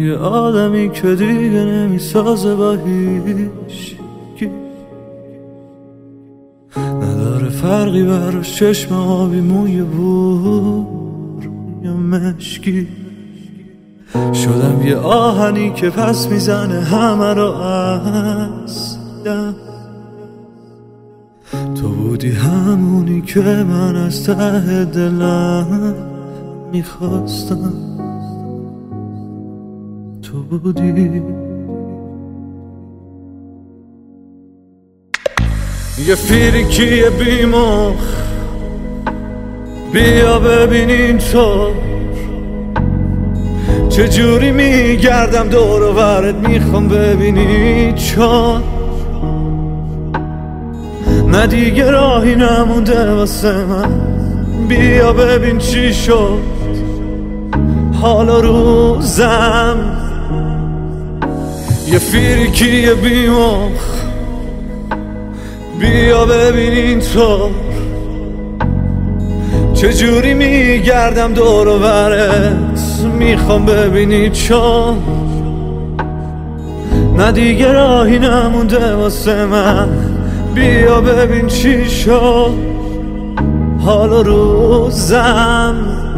یه آدمی که دیگه نمیسازه با هیچکی، نداره فرقی براش چشم آبی موی بور یا مشکی. شدم یه آهنی که پس میزنه همه رو از دم. تو بودی همونی که من از ته دلم میخواستم، تو بودی. یه فیریکی بیمخ، بیا ببین اینطور چجوری میگردم دور و برت، میخوام ببینی چون نه دیگه راهی نمونده واسه من. بیا ببین چی شد حال و روزم. یه فیریکی بیمخ، بیا ببین اینطور چجوری میگردم دور و برت، میخوام ببینی چون نه دیگه راهی نمونده واسه من. بیا ببین چی شد حال و روزم.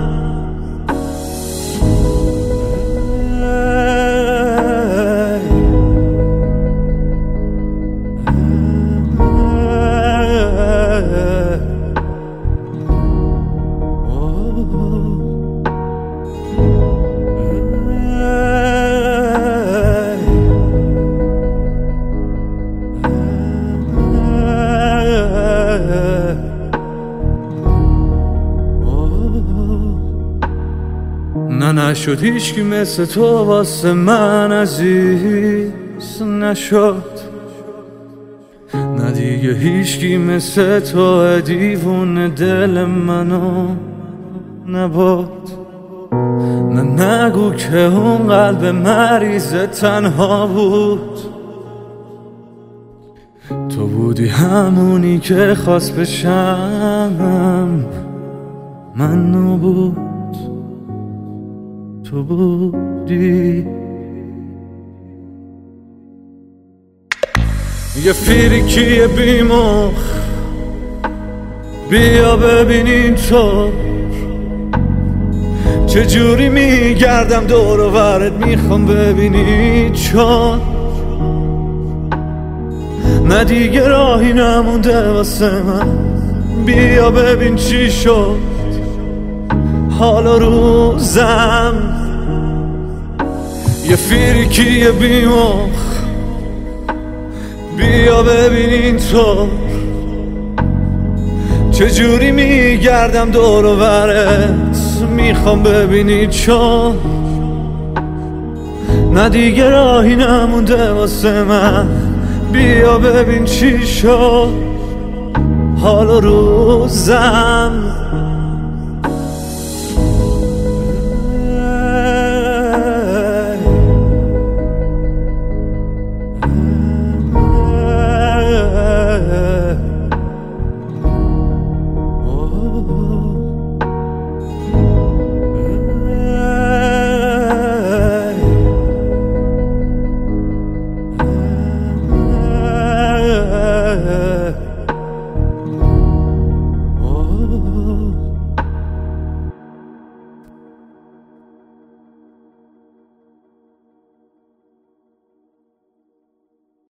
نه نشد هیچکی مثل تو واسه من عزیز نشد، نه دیگه هیچکی مثل تو دیوون دل منو نبود. نه نگو که اون قلب مریض تنها بود، تو بودی همونی که خواست بشم من نبود، تو بودی. یه فیریکی بیمخ، بیا ببین اینطور چجوری میگردم دور و برت، میخوام ببینی چون نه دیگه راهی نمونده واسه من. بیا ببین چی شد حال و روزم. یه فیریکی بیمخ، بیا ببین اینطور چجوری میگردم دور و برت، میخوام ببینی چون نه دیگه راهی نمونده واسه من. بیا ببین چی شد حال و روزم.